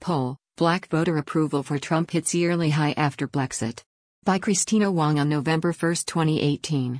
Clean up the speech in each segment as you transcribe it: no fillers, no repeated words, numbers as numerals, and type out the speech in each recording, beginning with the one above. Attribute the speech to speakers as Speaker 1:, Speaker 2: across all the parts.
Speaker 1: poll, Black voter approval for Trump hits yearly high after Brexit. By Christina Wong on November 1, 2018.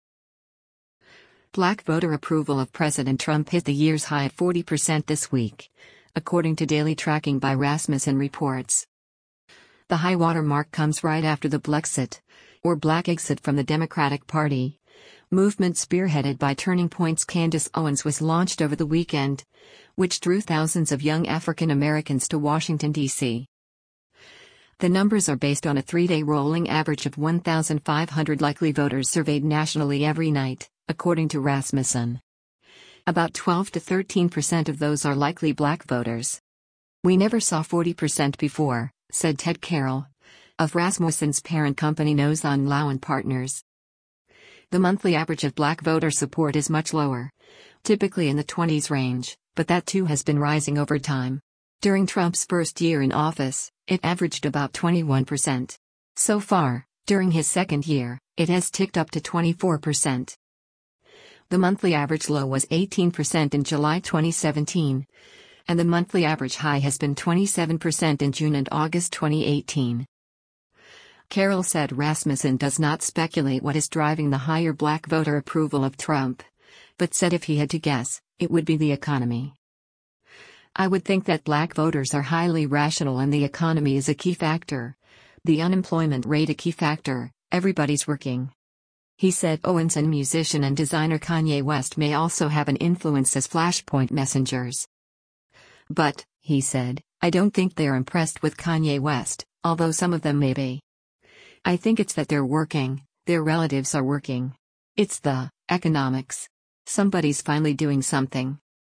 Speaker 1: Black voter approval of President Trump hit the year's high at 40% this week, according to daily tracking by Rasmussen reports. The high water mark comes right after the Blexit, or Black exit from the Democratic Party, movement spearheaded by Turning Point's Candace Owens was launched over the weekend, which drew thousands of young African Americans to Washington, D.C. The numbers are based on a 3-day rolling average of 1,500 likely voters surveyed nationally every night, according to Rasmussen. About 12 to 13% of those are likely Black voters. "We never saw 40% before," said Ted Carroll, of Rasmussen's parent company Nose on Low & Partners. The monthly average of Black voter support is much lower, typically in the 20s range, but that too has been rising over time. During Trump's first year in office, it averaged about 21%. So far, during his second year, it has ticked up to 24%. The monthly average low was 18% in July 2017, and the monthly average high has been 27% in June and August 2018. Carroll said Rasmussen does not speculate what is driving the higher Black voter approval of Trump, but said if he had to guess, it would be the economy. "I would think that Black voters are highly rational and the economy is a key factor. The unemployment rate a key factor, everybody's working." He said Owens and musician and designer Kanye West may also have an influence as flashpoint messengers. "But," he said, "I don't think they're impressed with Kanye West, although some of them may be. I think it's that they're working, their relatives are working. It's the economics. Somebody's finally doing something."